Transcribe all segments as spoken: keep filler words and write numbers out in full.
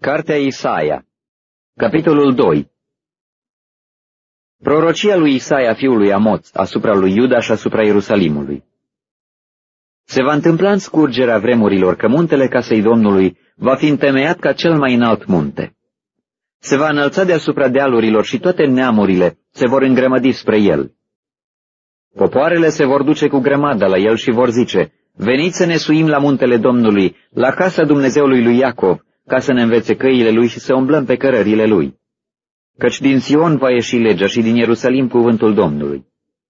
Cartea Isaia, capitolul doi. Prorocia lui Isaia fiul lui Amoț asupra lui Iuda și asupra Ierusalimului. Se va întâmpla în scurgerea vremurilor că muntele casei Domnului va fi întemeiat ca cel mai înalt munte. Se va înălța deasupra dealurilor și toate neamurile se vor îngrămădi spre el. Popoarele se vor duce cu grămada la el și vor zice: veniți să ne suim la muntele Domnului, la casa Dumnezeului lui Iacov, ca să ne învețe căile lui și să umblăm pe cărările lui. Căci din Sion va ieși legea și din Ierusalim cuvântul Domnului.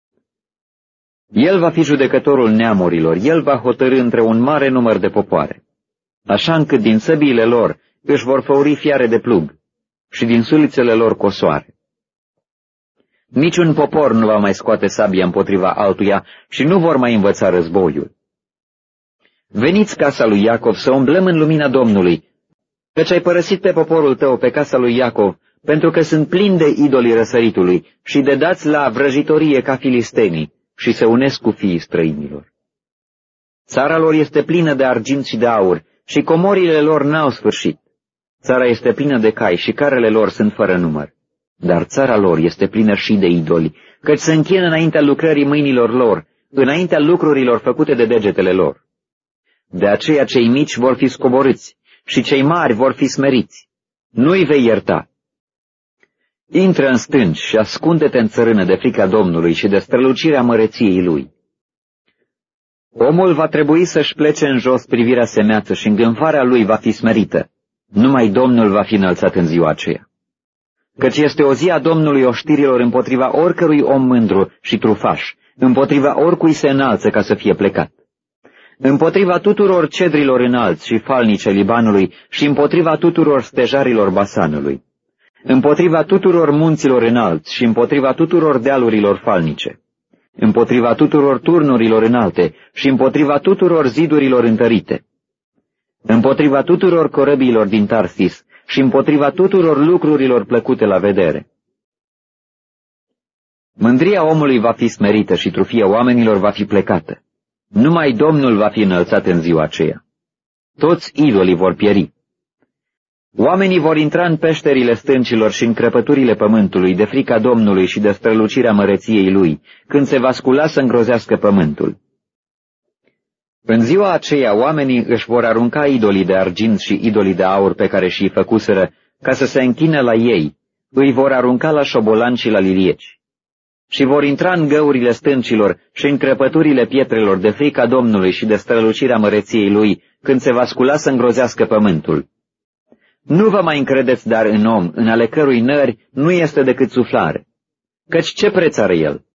El va fi judecătorul neamurilor, el va hotărî între un mare număr de popoare, așa încât din săbiile lor își vor făuri fiare de plug și din sulițele lor cosoare. Niciun popor nu va mai scoate sabia împotriva altuia și nu vor mai învăța războiul. Veniți, casa lui Iacov, să umblăm în lumina Domnului, căci ai părăsit pe poporul tău, pe casa lui Iacov, pentru că sunt plini de idolii răsăritului și de dați la vrăjitorie ca filistenii și se unesc cu fiii străinilor. Țara lor este plină de argint și de aur și comorile lor n-au sfârșit. Țara este plină de cai și carele lor sunt fără număr. Dar țara lor este plină și de idoli, căci se închină înaintea lucrării mâinilor lor, înaintea lucrurilor făcute de degetele lor. De aceea cei mici vor fi scoborâți și cei mari vor fi smeriți. Nu-i vei ierta. Intră în stânci și ascunde-te în țărână de frica Domnului și de strălucirea măreției lui. Omul va trebui să-și plece în jos privirea semeață și îngânfarea lui va fi smerită. Numai Domnul va fi înălțat în ziua aceea. Căci este o zi a Domnului oștirilor împotriva oricărui om mândru și trufaș, împotriva oricui se înalță ca să fie plecat, împotriva tuturor cedrilor înalți și falnice Libanului și împotriva tuturor stejarilor Basanului, împotriva tuturor munților înalți și împotriva tuturor dealurilor falnice, împotriva tuturor turnurilor înalte și împotriva tuturor zidurilor întărite, împotriva tuturor corăbiilor din Tarsis și împotriva tuturor lucrurilor plăcute la vedere. Mândria omului va fi smerită și trufia oamenilor va fi plecată. Numai Domnul va fi înălțat în ziua aceea. Toți idolii vor pieri. Oamenii vor intra în peșterile stâncilor și în crăpăturile pământului de frica Domnului și de strălucirea măreției lui, când se va scula să îngrozească pământul. În ziua aceea oamenii își vor arunca idolii de argint și idolii de aur pe care și-i făcuseră ca să se închine la ei, îi vor arunca la șobolani și la lilieci. Și vor intra în găurile stâncilor și în crăpăturile pietrelor de frica Domnului și de strălucirea măreției lui, când se va scula să îngrozească pământul. Nu vă mai încredeți dar în om, în ale cărui nări nu este decât suflare. Căci ce preț are el?